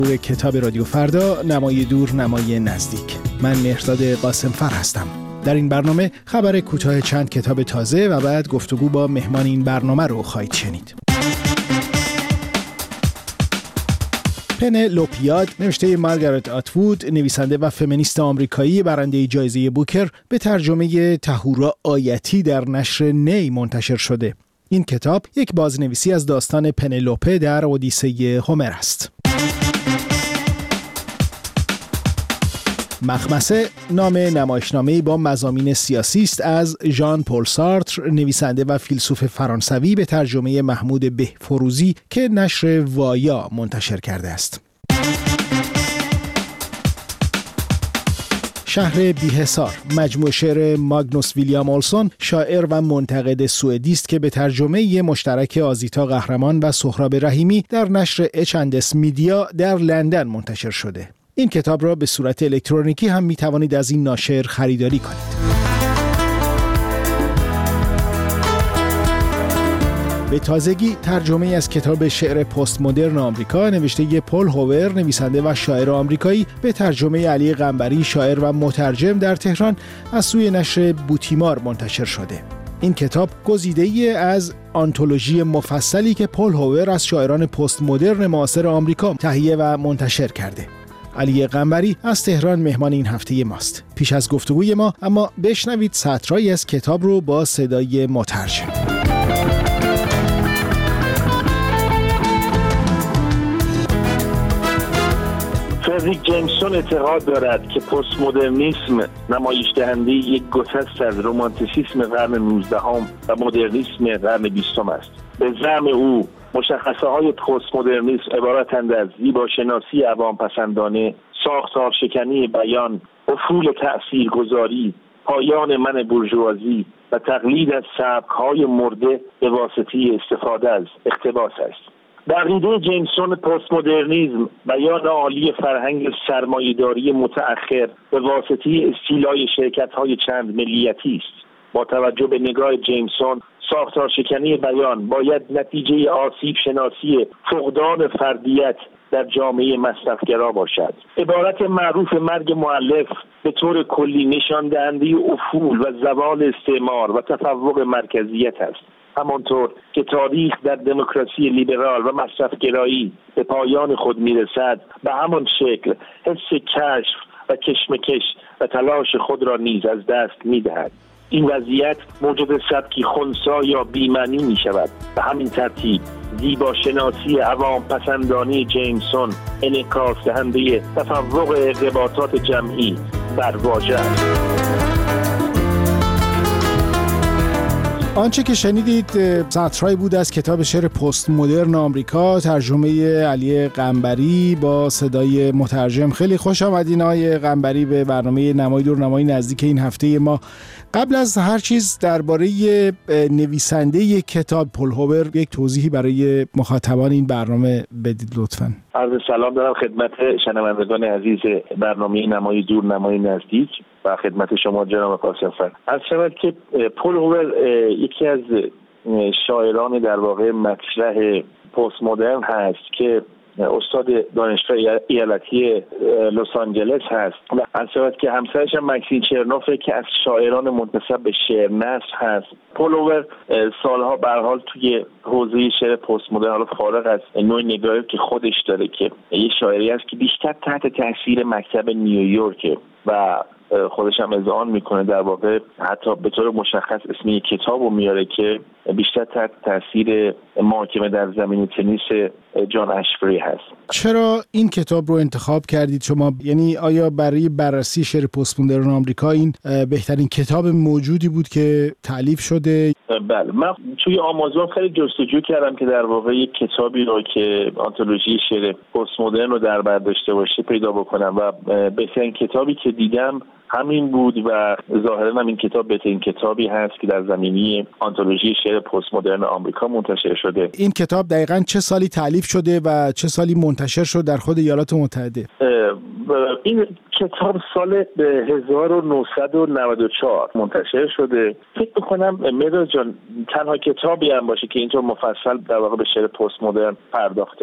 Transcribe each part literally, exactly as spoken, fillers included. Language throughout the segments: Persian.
کتاب رادیو فردا، نمای دور نمای نزدیک. من مهرداد قاسمفر هستم. در این برنامه خبر کوتاه چند کتاب تازه و بعد گفتگو با مهمان این برنامه رو خواهید شنید. پنلوپیاد نوشته مارگارت اتوود، نویسنده و فمینیست آمریکایی برنده جایزه بوکر، به ترجمه تهورا آیتی در نشر نی منتشر شده. این کتاب یک بازنویسی از داستان پنلوپه در اودیسه هومر است. مخمسه نام نمایشنامه‌ای با مضامین سیاسی است از ژان پل سارتر، نویسنده و فیلسوف فرانسوی، به ترجمه محمود بهفروزی که نشر وایا منتشر کرده است. شهر بی‌حصار مجموعه شعر ماگنوس ویلیام اولسون، شاعر و منتقد سوئدی است که به ترجمه مشترک آزیتا قهرمان و سهراب رحیمی در نشر اچ اند اس میدیا در لندن منتشر شده. این کتاب را به صورت الکترونیکی هم می توانید از این ناشر خریداری کنید. به تازگی ترجمه از کتاب شعر پست مدرن آمریکا نوشته پل هوور، نویسنده و شاعر آمریکایی، به ترجمه علی قنبری، شاعر و مترجم، در تهران از سوی نشر بوتیمار منتشر شده. این کتاب گزیده‌ای از آنتولوژی مفصلی که پل هوور از شاعران پست مدرن معاصر آمریکا تهیه و منتشر کرده. علی قنبری از تهران مهمان این هفته ماست. پیش از گفتگوی ما اما بشنوید سطرهایی از کتاب رو با صدای مترجم. فردریک جیمسون اعتقاد دارد که پست مدرنیسم نمایش دهنده یک گسست از رمانتیسیسم قرن نوزدهم و مدرنیسم قرن بیستم است. به زعم او مشخصه های پست مدرنیسم عبارتند از زیباشناسی عوام‌پسندانه، ساختار شکنی بیان، افول تأثیرگذاری، پایان من بورژوازی و تقلید از سبک‌های مرده به واسطه استفاده از اقتباس است. در عقیده جیمسون پست مدرنیسم بیان عالی فرهنگ سرمایه‌داری متأخر به واسطه استیلای شرکت‌های چند ملیتی است. با توجه به نگاه جیمسون، ساختار شکنی بیان باید نتیجه آسیب شناسی فقدان فردیت در جامعه مصرفگرا باشد. عبارت معروف مرگ مؤلف به طور کلی نشان دهنده افول و زوال استعمار و تفوق مرکزیت است. همانطور که تاریخ در دموکراسی لیبرال و مصرفگرایی به پایان خود میرسد، به همان شکل حس کشف و کشمکش و تلاش خود را نیز از دست میدهد. این وضعیت موجب سبکی خنثی یا بی‌معنی می شود. به همین ترتیب زیباشناسی عوام پسندانی جیمسون انعکاس دهنده تفوق ارتباطات جمعی بر واژه است. آنچه که شنیدید سطرهایی بود از کتاب شعر پست مدرن آمریکا، ترجمه علی قنبری با صدای مترجم. خیلی خوش آمدین آقای قنبری به برنامه نمای دور نمای نزدیک این هفته ما. قبل از هر چیز درباره نویسنده کتاب پل هوور یک توضیحی برای مخاطبان این برنامه بدید لطفاً. عرض سلام دارم خدمت شنوندگان عزیز برنامه نمای دور نمای نزدیک و خدمت شما جناب قاسمفر. عرض شود که پل هوور یکی از شاعران در واقع مطرح پست مدرن هست که استاد دانشگاه ایالتی لس آنجلس هست و عرض شود که همسرش هم مکسین چرنوف که از شاعران منتسب به شعر نثر هست. پل هوور سالها به هر حال توی حوزه شعر پست مدرن، حالا فارغ از نوع نگاهی که خودش داره، که یه شاعری است که بیشتر تحت تاثیر مکتب نیویورک و خودش هم اذعان میکنه، در واقع حتی به طور مشخص اسم یک کتابو میاره که بیشتر تحت تاثیر محاکمه در زمین تنیس جان اشفری هست. چرا این کتاب رو انتخاب کردید شما؟ یعنی آیا برای بررسی شعر پست مدرن آمریکا این بهترین کتاب موجودی بود که تألیف شده؟ بله، من توی آمازون خیلی جستجو کردم که در واقع یک کتابی رو که آنتولوژی شعر پست مدرن رو در بر داشته باشه پیدا بکنم و بهترین کتابی که دیدم همین بود و ظاهرا هم این کتاب بهترین کتابی هست که در زمینه آنتولوژی شعر پست مدرن آمریکا منتشر شده. این کتاب دقیقاً چه سالی تألیف شده و چه سالی منتشر شد در خود ایالات متحده؟ این کتاب سال هزار و نهصد و نود و چهار منتشر شده. فکر می‌کنم مهرداد جان تنها کتابی هم باشه که اینطور مفصل در واقع به شعر پست مدرن پرداخته.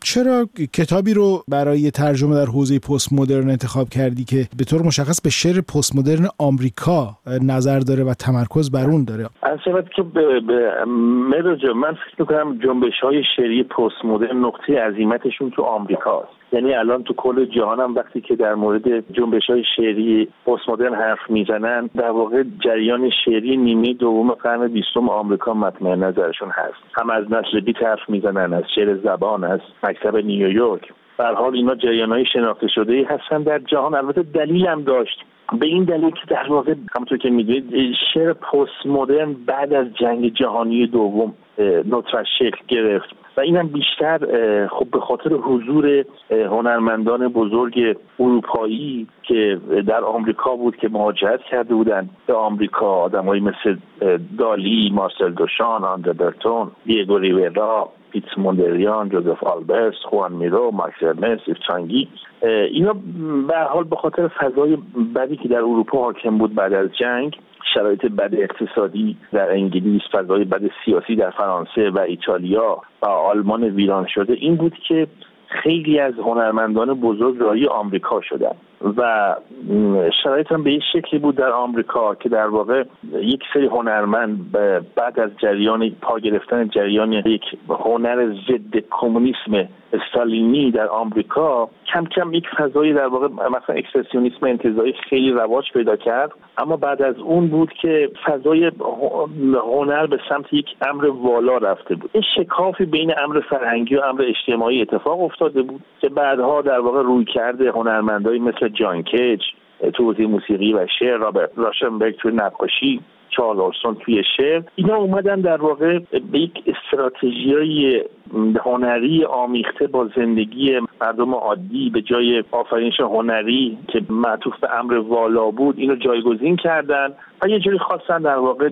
چرا کتابی رو برای ترجمه در حوزه پست مدرن انتخاب کردی که به طور مشخص به شعر پست مدرن آمریکا نظر داره و تمرکز بر اون داره؟ البته که به, به مدرجه من فکر میکنم جنبش‌های شعری پست مدرن نقطه عظیمتشون تو آمریکاست. یعنی الان تو کل جهان هم وقتی که در مورد جنبش‌های شعری پست مدرن حرف میزنن، در واقع جریان شعری نیمه دوم قرن بیستم آمریکا مطمع نظرشون هست. هم از نسل بیت حرف میزنن، از شعر زبان، از مکتب نیویورک. به هر حال اینا جریان‌های شناخته شده‌ای هستن در جهان. البته دلیل هم داشت، به این دلیل که در واقع همونطور که می‌دونید شعر پست مدرن بعد از جنگ جهانی دوم نطفه‌اش شکل گرفت و اینم بیشتر خب به خاطر حضور هنرمندان بزرگ اروپایی که در آمریکا بود که مهاجرت کرده بودن به آمریکا، آدمایی مثل دالی، مارسل دوشان، آندره برتون، دیگو ریویرا، پیت موندریان، جوزف آلبرت، خوان میرو، ماکس ارنست، ایفچانگی. اینا به هر حال به خاطر فضای بدی که در اروپا حاکم بود بعد از جنگ، شرایط بد اقتصادی در انگلیس، فضای بد سیاسی در فرانسه و ایتالیا و آلمان ویران شده، این بود که خیلی از هنرمندان بزرگ راهی آمریکا شدن و شرایط هم به این شکلی بود در آمریکا که در واقع یک سری هنرمند بعد از جریان پا گرفتن جریان یک هنر ضد کمونیسم استالینی در آمریکا، کم کم یک فضای در واقع مثلا اکسپرسیونیسم انتزاعی خیلی رواج پیدا کرد. اما بعد از اون بود که فضای هنر به سمت یک امر والا رفته بود. این شکافی بین امر فرهنگی و امر اجتماعی اتفاق افتاده بود که بعدها در واقع روی کرده هنرمندایی مثل جان کیج تو حوزه موسیقی و شعر، رابرت راشنبرگ توی نقاشی، چارلز اورسون توی شعر، اینا اومدن در واقع به یک استراتژیای هنری آمیخته با زندگی مردم عادی به جای آفرینش هنری که معطوف به امر والا بود، اینو جایگزین کردن و یه جوری خواستن در واقع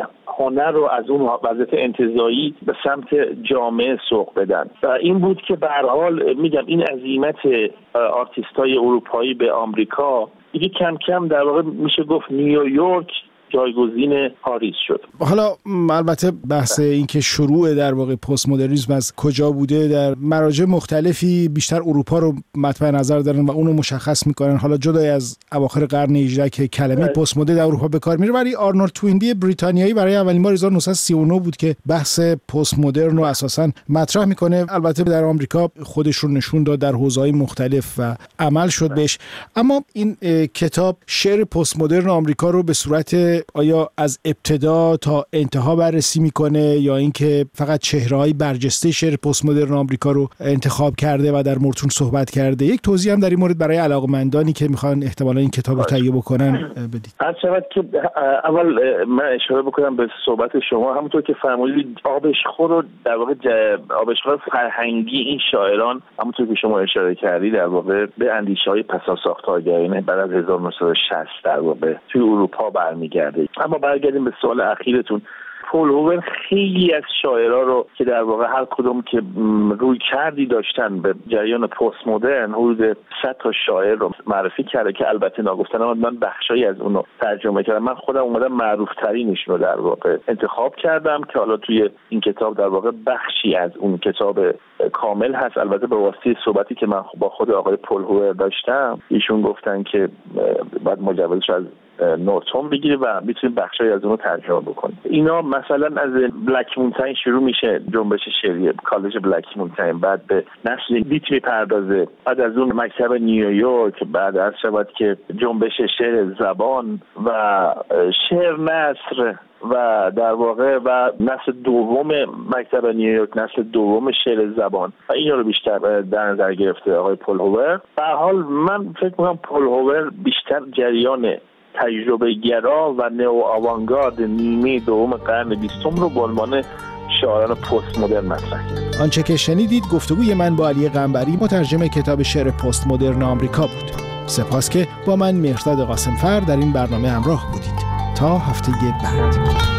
هنر رو از اون وضعیت انتزاعی به سمت جامعه سوق بدن. و این بود که به هر حال میگم این عزیمت آرتیستای اروپایی به آمریکا دیگه کم کم در واقع میشه گفت نیویورک جایگزین پاریس شد. حالا البته بحث این که شروع در واقع پست مدرنیسم از کجا بوده در مراجع مختلفی بیشتر اروپا رو مطمع نظر دارن و اونو مشخص میکنن. حالا جدای از اواخر قرن هجدهم که کلمه پست مدرن در اروپا به کار میره، ولی آرنولد توینبی بریتانیایی برای اولین بار هزار و نهصد و سی و نه بود که بحث پست مدرن رو اساساً مطرح میکنه. البته در آمریکا خودش رو نشون داد در حوزه‌های مختلف و عمل شد بهش. اما این کتاب شعر پست مدرن آمریکا رو به صورت آیا از ابتدا تا انتها بررسی میکنه یا اینکه فقط چهره‌های برجسته شعر پست مدرن آمریکا رو انتخاب کرده و در موردشون صحبت کرده؟ یک توضیح هم در این مورد برای علاقه‌مندانی که میخوان احتمالاً این کتاب رو تهیه بکنن بدید. هر شود که اول من اشاره بکنم به صحبت شما، همونطور که فرمودید آبشخور رو در واقع آبشخور فرهنگی این شاعران، همونطور که شما اشاره کردید، در واقع به اندیشه‌های پساساختارگرایانه بعد از هزار و نهصد و شصت در واقع توی اروپا برمیگرده. اما برگردیم به سوال اخیرتون. پول هوور خیلی از شاعرها رو که در واقع هر کدوم که روی کردی داشتن به جریان پست مدرن، حدود صد تا شاعر رو معرفی کرده که البته ناگفتن من بخشایی از اونو ترجمه کردم. من خودم اومدم معروف ترینش رو در واقع انتخاب کردم که حالا توی این کتاب در واقع بخشی از اون کتاب کامل هست. البته به واسطه صحبتی که من با خود آقای پول هوور داشتم، ایشون گفتن که بعد مجوزش از نورتون بگیری و میتونیم بخشایی از اونو ترجمه بکنیم. اینا مثلا از بلک مونتین شروع میشه، جنبش شعری کالج بلک مونتین، بعد به نسل بیت میپردازه، بعد از اون مکتب نیویورک، بعد از شباد که جنبش شعر زبان و شعر نثر و در واقع و نسل دوم مکتب نیویورک، نسل دوم شعر زبان و اینا رو بیشتر در نظر گرفته آقای پول هوور. به هر حال من فکر می‌کنم پول هوور بیشتر جریان تجربه گرا و نئو آوانگارد نیمه دوم قرن بیستم رو به عنوان شاعران پست مدرن مطرح کرد. آنچه که شنیدید گفتگوی من با علی قنبری، مترجم کتاب شعر پست مدرن آمریکا بود. سپاس که با من مهرداد قاسمفر در این برنامه همراه بودید. تا هفته بعد.